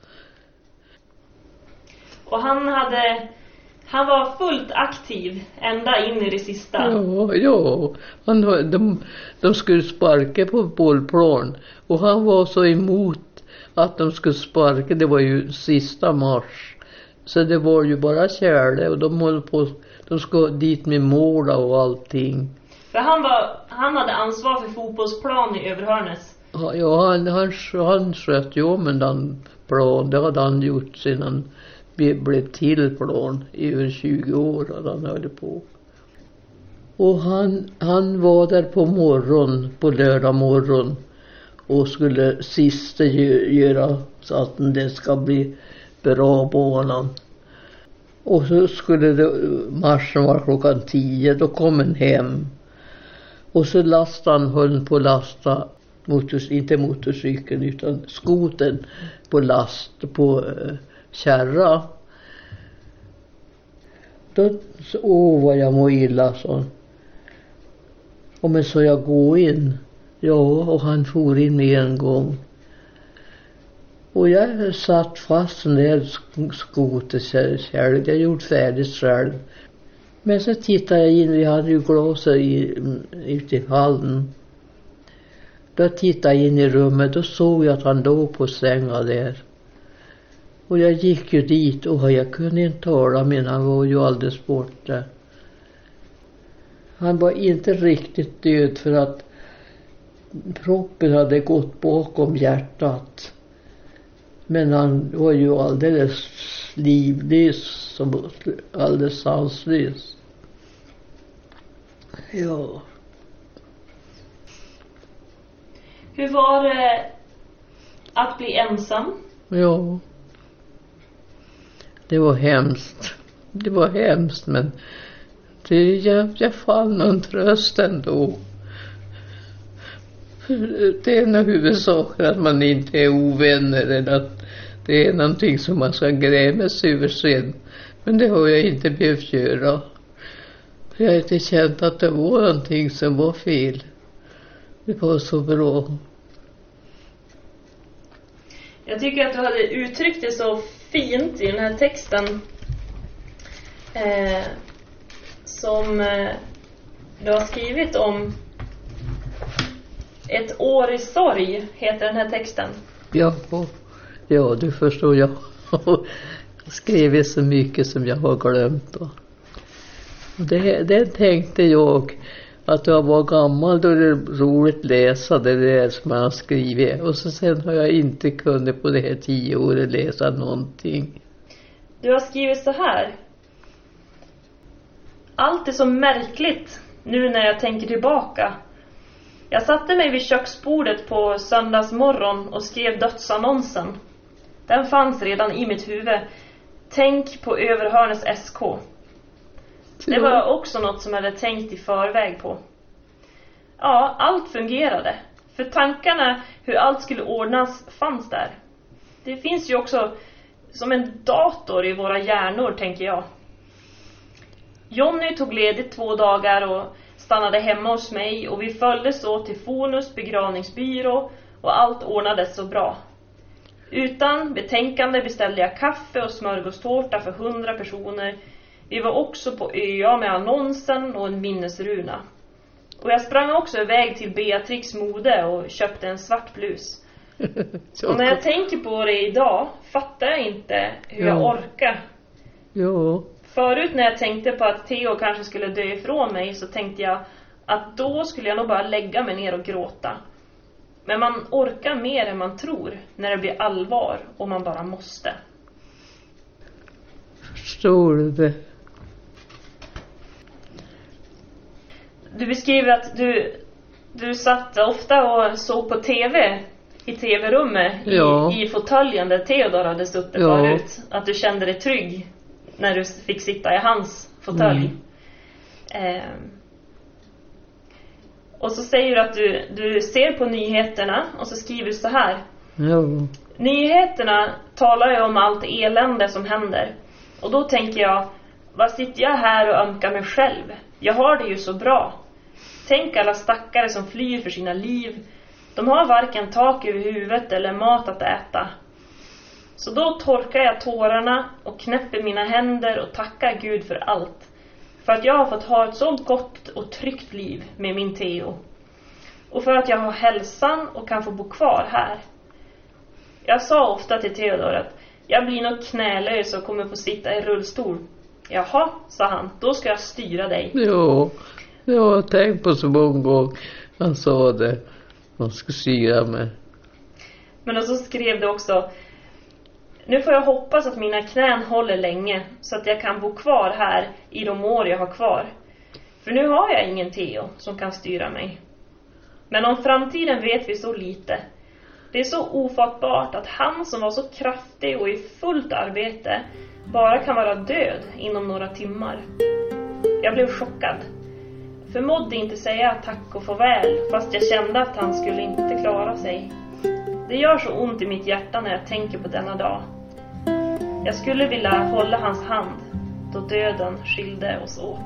Speaker 2: Och han var fullt aktiv ända in i det sista.
Speaker 3: Ja. De skulle sparka på bollplan. Och han var så emot att de skulle sparka. Det var ju sista mars. Så det var ju bara kärle. Och de skulle dit med måla och allting.
Speaker 2: För han hade ansvar för fotbollsplan i Överhörnes.
Speaker 3: Ja, han sköt ju om en plan. Det hade han gjort sedan vi blev till plan i över 20 år hade han höll på. Och han var där på lördag morgon och skulle sista göra så att det ska bli bra banan. Och så skulle marschen vara klockan 10, då kom han hem. Och så höll på lasta inte motorcykeln utan skoten på last på kärra. Då vad jag må illa så. Och men så jag gå in. Ja, och han for in med en gång. Och jag satt fast den där skoterkärran. Jag gjort färdigt själv. Men så tittade jag in, vi hade ju glaser ute i hallen. Då tittade jag in i rummet, då såg jag att han låg på sängen där. Och jag gick ju dit och jag kunde inte tala, men han var ju alldeles borta. Han var inte riktigt död för att proppen hade gått bakom hjärtat. Men han var ju alldeles livlös, alldeles sanslös. Ja.
Speaker 2: Hur var det att bli ensam?
Speaker 3: Ja. Det var hemskt. Det var hemskt, men jag fann någon tröst ändå. Det är nog huvudsaken att man inte är ovänner eller att det är någonting som man ska gräma sig över sen. Men det har jag inte behövt göra. Jag har inte känt att det var någonting som var fel. Det var så bra.
Speaker 2: Jag tycker att du hade uttryckt det så fint i den här texten. Som du har skrivit om. Ett år i sorg heter den här texten. Ja, du förstår, jag har skrivit så mycket som jag har glömt. Det tänkte jag att jag var gammal då det är roligt läsa det där som man har skrivit. Och så sen har jag inte kunnat på det här 10 året läsa någonting. Du har skrivit så här. Allt är så märkligt nu när jag tänker tillbaka. Jag satte mig vid köksbordet på söndagsmorgon och skrev dödsannonsen. Den fanns redan i mitt huvud. Tänk på Överhörnes SK. Det var också något som jag hade tänkt i förväg på. Ja, allt fungerade. För tankarna hur allt skulle ordnas fanns där. Det finns ju också som en dator i våra hjärnor, tänker jag. Jonny tog ledigt 2 dagar och stannade hemma hos mig, och vi följdes åt till Fonus begravningsbyrå och allt ordnades så bra. Utan betänkande beställde jag kaffe och smörgåstårta för 100 personer. Vi var också på ÖA med annonsen och en minnesruna. Och jag sprang också iväg till Beatrix mode och köpte en svart blus. Och när jag tänker på det idag fattar jag inte hur jag orkar.
Speaker 3: Jo.
Speaker 2: Förut när jag tänkte på att Theo kanske skulle dö ifrån mig, så tänkte jag att då skulle jag nog bara lägga mig ner och gråta. Men man orkar mer än man tror när det blir allvar och man bara måste.
Speaker 3: Förstår du det?
Speaker 2: Du beskriver att du satt ofta och såg på tv i tv-rummet i fåtöljen där Theodor hade suttit förut. Att du kände dig trygg när du fick sitta i hans fåtölj. Och så säger du att du ser på nyheterna och så skriver du så här. Nyheterna talar ju om allt elände som händer. Och då tänker jag, vad sitter jag här och ömkar mig själv? Jag har det ju så bra. Tänk alla stackare som flyr för sina liv. De har varken tak över huvudet eller mat att äta. Så då torkar jag tårarna och knäpper mina händer och tackar Gud för allt. För att jag har fått ha ett så gott och tryggt liv med min Theo. Och för att jag har hälsan och kan få bo kvar här. Jag sa ofta till Theodor att jag blir nog knälös och kommer få sitta i rullstol. Jaha, sa han, då ska jag styra dig.
Speaker 3: Jo, jag har tänkt på så många gånger. Han sa det, man ska styra mig.
Speaker 2: Men så skrev det också: nu får jag hoppas att mina knän håller länge så att jag kan bo kvar här i de år jag har kvar. För nu har jag ingen Theo som kan styra mig. Men om framtiden vet vi så lite. Det är så ofattbart att han som var så kraftig och i fullt arbete bara kan vara död inom några timmar. Jag blev chockad. Förmådde inte säga tack och farväl, fast jag kände att han skulle inte klara sig. Det gör så ont i mitt hjärta när jag tänker på denna dag. Jag skulle vilja hålla hans hand då döden skilde oss åt.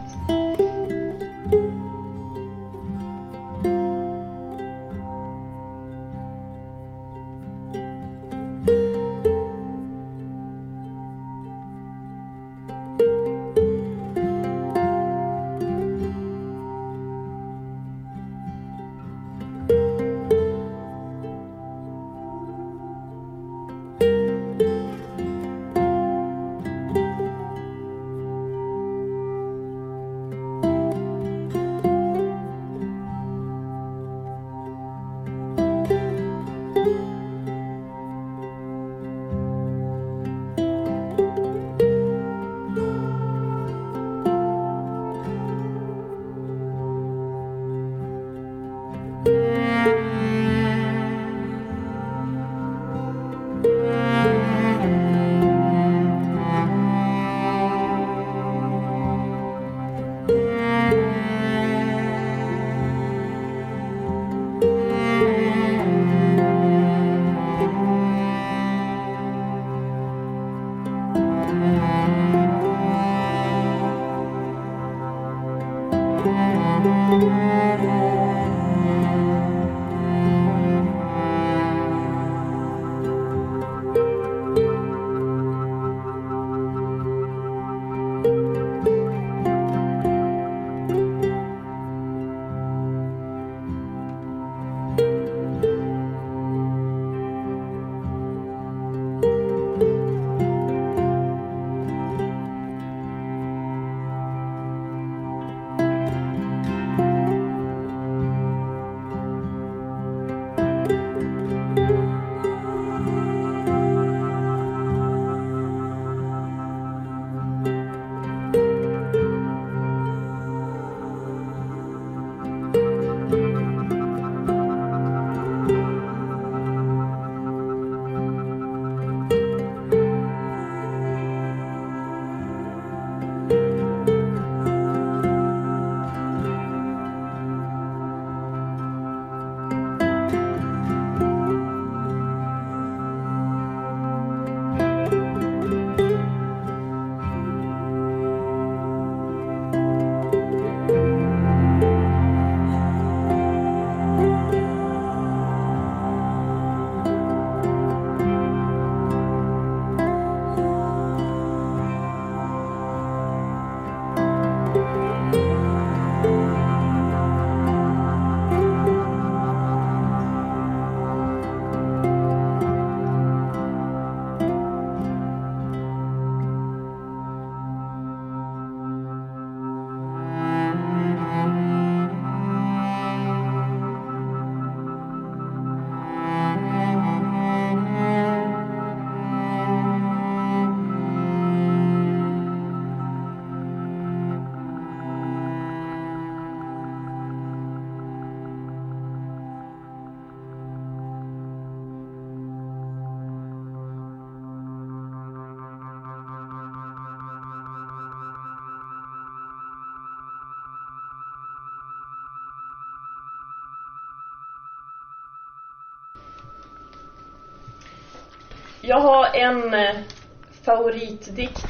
Speaker 2: Jag har en favoritdikt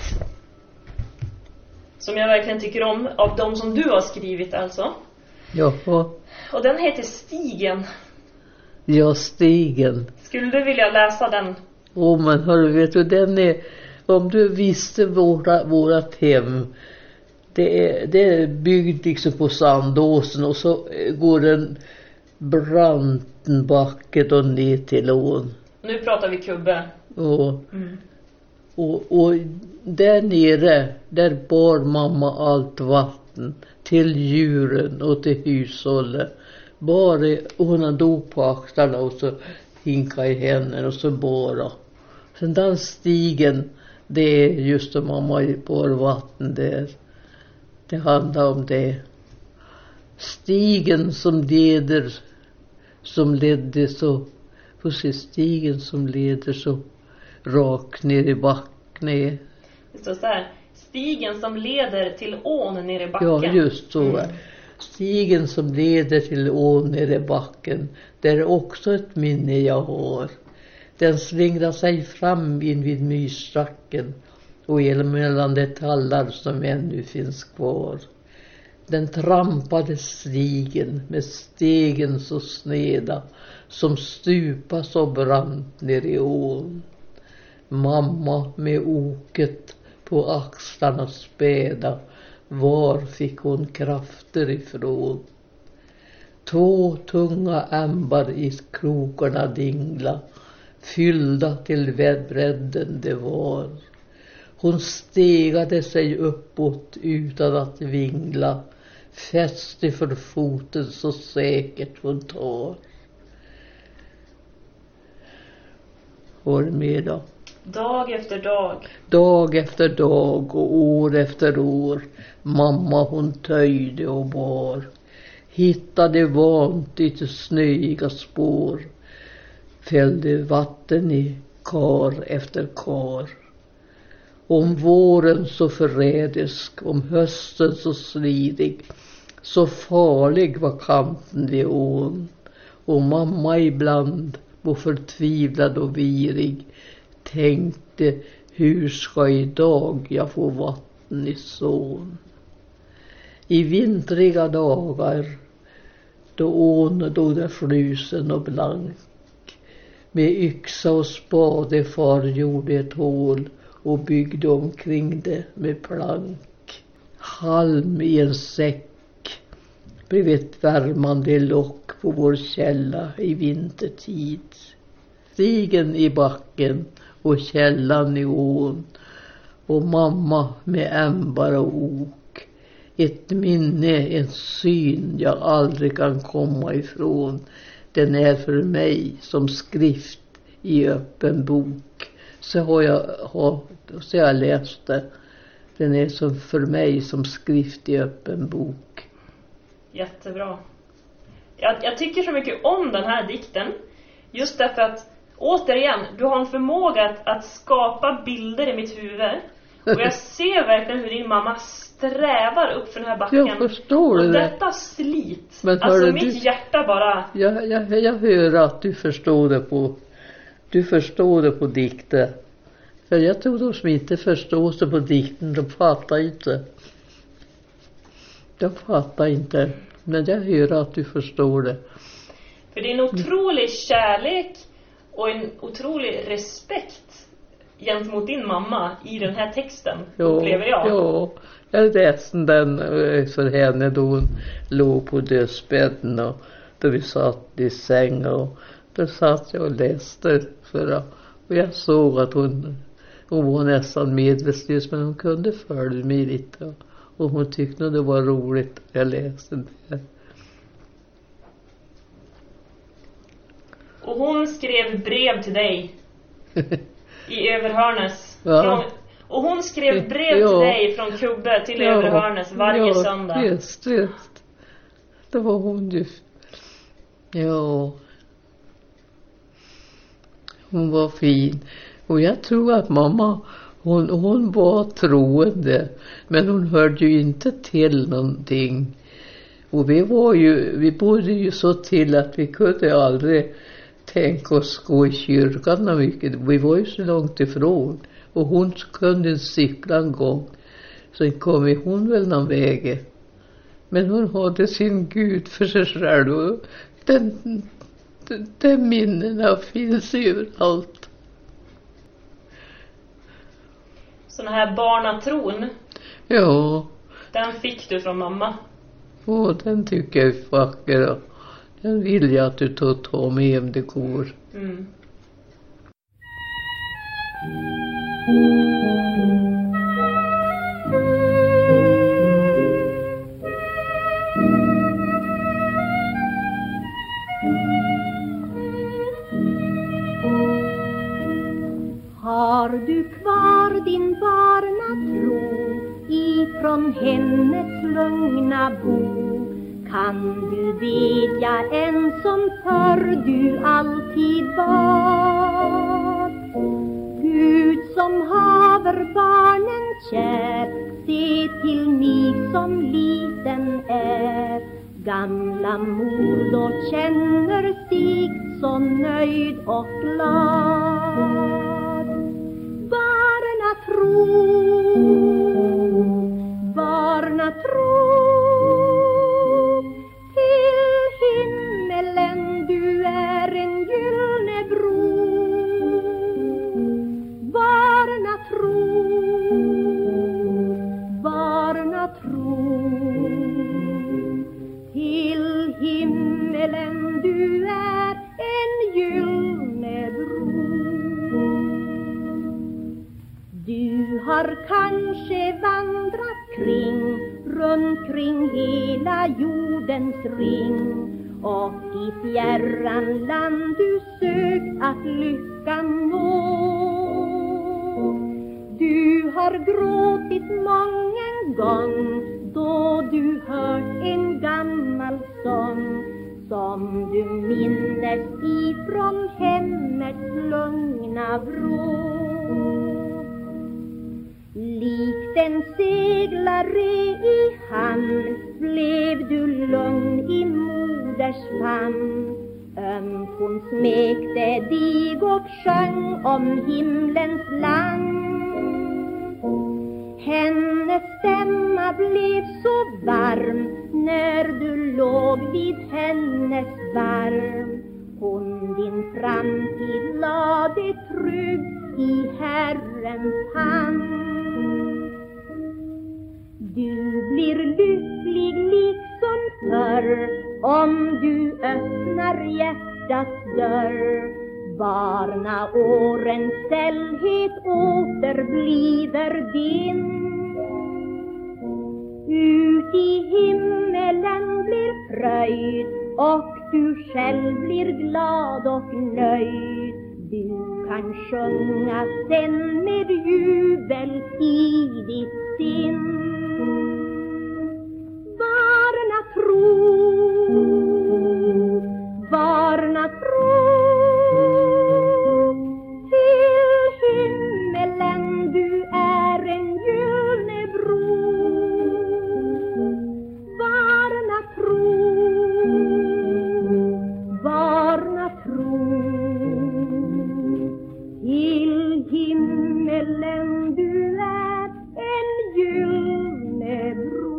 Speaker 2: som jag verkligen tycker om, av de som du har skrivit alltså.
Speaker 3: Ja.
Speaker 2: Och den heter Stigen.
Speaker 3: Ja, Stigen.
Speaker 2: Skulle du vilja läsa den?
Speaker 3: Men hörru, vet du, den är, om du visste vårat hem, det är byggt liksom på Sandåsen, och så går den branten backet och ner till ån.
Speaker 2: Nu pratar vi Kubbe.
Speaker 3: Och där nere, där bar mamma allt vatten till djuren och till hushållet. Bara hon dog på axlarna och så hinka i händerna och så bara. Sen den stigen, det är just att mamma bar vatten där. Det handlar om det. Stigen som ledde så, får se, stigen som leder så rakt ner i backen. Det
Speaker 2: står så här: stigen som leder till ån ner i backen.
Speaker 3: Ja, just så. Stigen som leder till ån ner i backen, det är också ett minne jag har. Den slingrar sig fram in vid myrstacken och mellan de tallar som ännu finns kvar. Den trampade stigen med stegen så sneda som stupa så brant ner i ån. Mamma med oket på axlarna späda, var fick hon krafter ifrån? 2 tunga ämbar i krokarna dingla, fyllda till bredden det var. Hon stegade sig uppåt utan att vingla, fäste för foten så säkert hon tar. Var med då?
Speaker 2: Dag efter dag.
Speaker 3: Dag efter dag och år efter år. Mamma hon töjde och bar. Hittade vant i snöiga spår. Fällde vatten i kar efter kar. Om våren så förrädisk, om hösten så slidig. Så farlig var kampen vid ån. Och mamma ibland var förtvivlad och virig. Tänkte, hur ska idag jag få vatten i sån? I vintriga dagar, då ån då där frusen och blank. Med yxa och spade far gjorde ett hål och byggde omkring det med plank. Halm i en säck blev ett värmande lock på vår källa i vintertid. Stigen i backen och källan i ån och mamma med ämbar och ok. Ett minne, en syn jag aldrig kan komma ifrån. Den är för mig som skrift i öppen bok. Så har jag läst det. Den är som för mig som skrift i öppen bok.
Speaker 2: Jättebra. Jag tycker så mycket om den här dikten. Just därför att, återigen, du har en förmåga att skapa bilder i mitt huvud. Och jag ser verkligen hur din mamma strävar upp för den här backen.
Speaker 3: Jag förstår det.
Speaker 2: Och detta slit.
Speaker 3: Men
Speaker 2: alltså mitt hjärta bara...
Speaker 3: Jag hör att du förstår det på dikter. För jag tror de som inte förstår sig på dikten, de fattar inte. Jag fattar inte. Men jag hör att du förstår det.
Speaker 2: För det är en otrolig kärlek och en otrolig respekt gentemot din mamma i den här texten, upplever jag.
Speaker 3: Ja, jag läste den för henne då hon låg på dödsbädden och då vi satt i säng och då satt jag och läste och jag såg att hon var nästan medvetslös, men hon kunde följa mig lite och hon tyckte det var roligt att jag läste det.
Speaker 2: Och hon skrev brev till dig i Överhörnes.
Speaker 3: Ja.
Speaker 2: Och hon skrev brev till dig från Kubbe till Överhörnes varje söndag.
Speaker 3: Just. Det var hon ju. Ja. Hon var fin. Och jag tror att mamma, hon var troende. Men hon hörde ju inte till någonting. Och vi bodde ju så till att vi kunde aldrig tänk oss gå i kyrkan och mycket. Vi var ju så långt ifrån. Och hon kunde cykla en gång. Sen kom hon väl någon väg. Men hon hade sin Gud för sig själv. Och den minnena finns överallt.
Speaker 2: Sån här barnatron.
Speaker 3: Ja.
Speaker 2: Den fick du från mamma.
Speaker 3: Och den tycker jag är vacker. Den vill jag att du tar med hem det går.
Speaker 2: Mm.
Speaker 6: Har du kvar din barnatro ifrån hemmets lugna bo? Kan du bedja en som förr du alltid bad? Gud som haver barnen kär, se till mig som liten är. Gamla mor då känner sig så nöjd och glad. Barnatro, barnatro, till himmelen du är en gyllene bro. Barnatro, barnatro, till himmelen du är en gyllene bro. Du har kanske vandrat runt kring hela jordens ring, och i fjärran land du sökt att lyckan nå. Du har gråtit mången gång då du hört en gammal sång som du minnes ifrån hemmets lugna vrå. Likt en seglare i hamn blev du lugn i moders famn. Ömt hon smekte dig och sjöng om himlens land. Hennes stämma blev så varm när du låg vid hennes varm. Hon din framtid lade trygg i Herrens hand. Du blir lycklig liksom förr om du öppnar hjärtats dörr. Barnaårens sällhet återbliver din. Ut i himmelen blir fröjd och du själv blir glad och nöjd. Du kan sjunga sen med jubel i ditt sinn. Barnatro, barnatro, till himmelen du är en gyllene bro. Barnatro, barnatro, till himmelen du är en gyllene bro.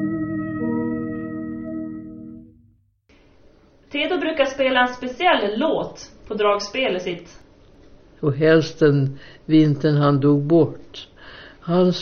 Speaker 2: Tedo brukar spela en speciell låt på dragspelet sitt.
Speaker 3: Och helst den vintern han dog bort. Han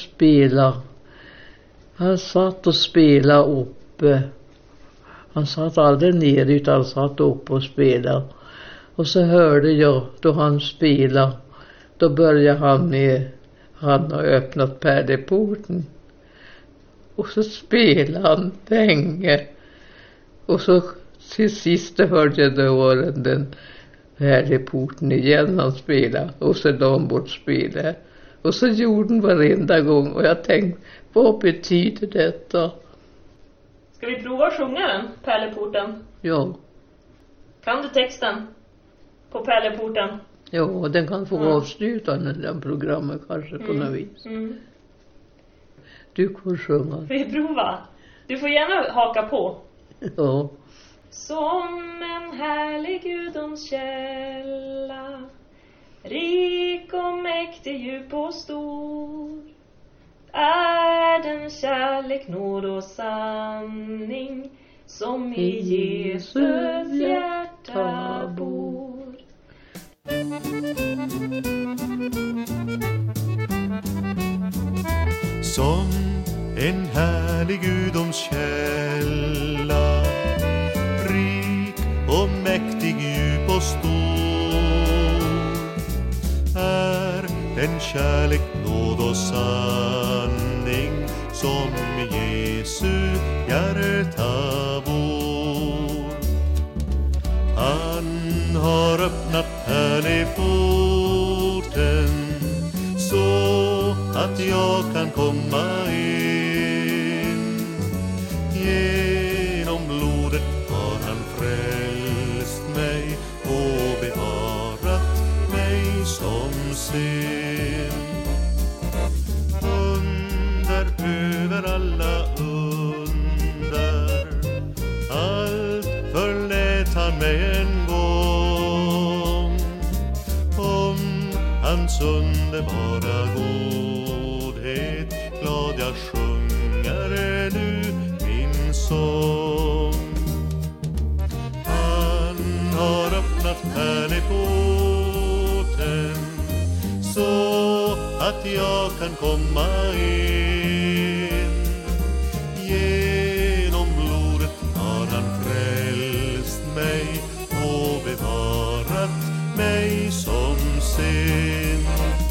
Speaker 3: satt och spelade uppe. Han satt aldrig ner utan han satt uppe och spelade. Och så hörde jag då han spelade. Då började han med, han har öppnat pärleporten. Och så spelade han länge. Och så till sist hörde jag då den pärleporten igen han spelade. Och så de bort spelade. Och så gjorde han varenda gång. Och jag tänkte, vad betyder detta?
Speaker 2: Ska vi prova att sjunga den, Pärleporten?
Speaker 3: Ja.
Speaker 2: Kan du texten på Pärleporten?
Speaker 3: Ja, den kan få avsluta den programmet kanske på något vis.
Speaker 2: Mm.
Speaker 3: Du kan sjunga.
Speaker 2: Vi prova. Du får gärna haka på.
Speaker 3: Ja.
Speaker 2: som en härlig gudomskälla, rik och mäktig, djup och stor, är den kärlek, nåd och sanning som i Jesus hjärta bor.
Speaker 7: Som en härlig gudomskälla, rik och mäktig, djup och stor, är den kärlek, nåd och sanning som i Jesu hjärta bor. Han har öppnat pärleporten så att jag kan komma in. Genom blodet har han frälst mig och bevarat mig som synd. Under över alla under, allt förlät han mig en gång. Om hans underbara godhet glad jag sjunger nu min sång. Han har öppnat pärleporten så att jag kan komma in. Genom blodet har han frälst mig och bevarat mig som synd.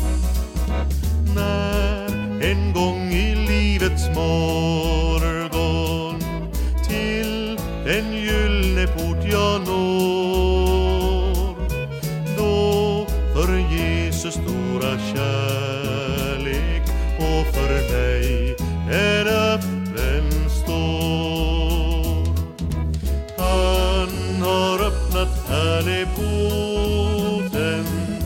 Speaker 7: När en gång i livets morgon till den gyllene port jag når, då för Jesus stora kärlek och för mig en öppen står. Han har öppnat pärleporten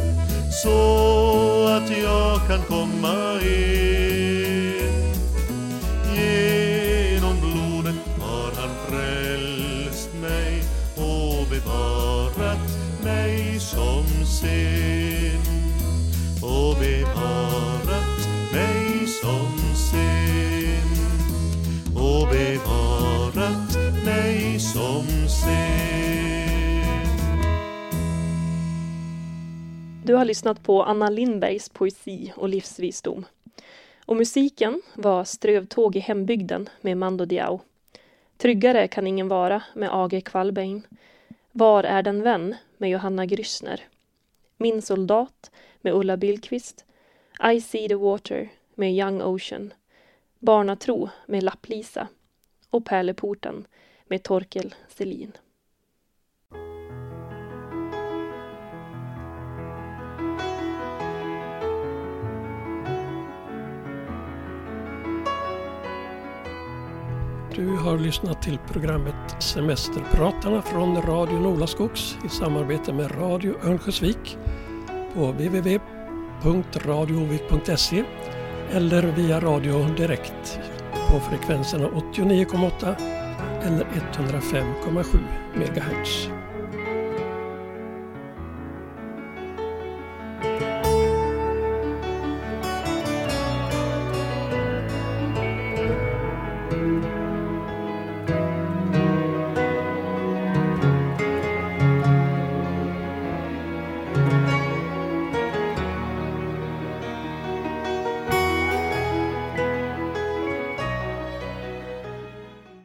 Speaker 7: så att jag kan komma in. Genom blodet har han frälst mig och bevarat mig som synd. Och bevarat mig som synd. Och bevarat mig som synd.
Speaker 4: Du har lyssnat på Anna Lindbergs poesi och livsvisdom. Och musiken var Strövtåg i hembygden med Mando Diao. Tryggare kan ingen vara med Age Kvalbein. Var är den vän med Johanna Grüssner. Min soldat med Ulla Billqvist. I See the Water med Young Ocean. Barnatro med Lapplisa. Och Pärleporten med Torkel Selin.
Speaker 1: Du har lyssnat till programmet Semesterpratarna från Radio Nolaskogs i samarbete med Radio Örnsköldsvik på www.radiovik.se eller via radio direkt på frekvenserna 89,8 eller 105,7 MHz.